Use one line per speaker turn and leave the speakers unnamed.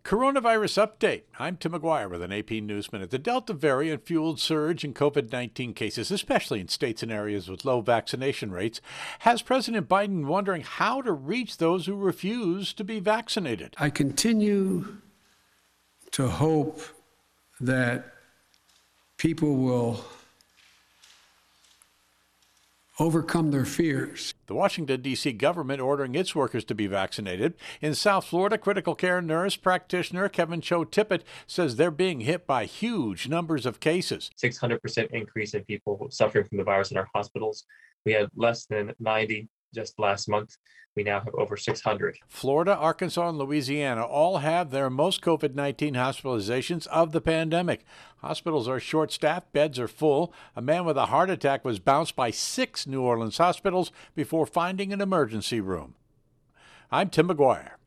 Coronavirus update. I'm Tim McGuire with an AP News Minute. The Delta variant fueled surge in COVID-19 cases, especially in states and areas with low vaccination rates, has President Biden wondering how to reach those who refuse to be vaccinated.
I continue to hope that people will overcome their fears.
The Washington, D.C. government ordering its workers to be vaccinated. In South Florida, critical care nurse practitioner Kevin Cho Tippett says they're being hit by huge numbers of cases.
600% increase in people suffering from the virus in our hospitals. We had less than 90 just last month. We now have over 600.
Florida, Arkansas, and Louisiana all have their most COVID-19 hospitalizations of the pandemic. Hospitals are short-staffed, beds are full. A man with a heart attack was bounced by 6 New Orleans hospitals before finding an emergency room. I'm Tim McGuire.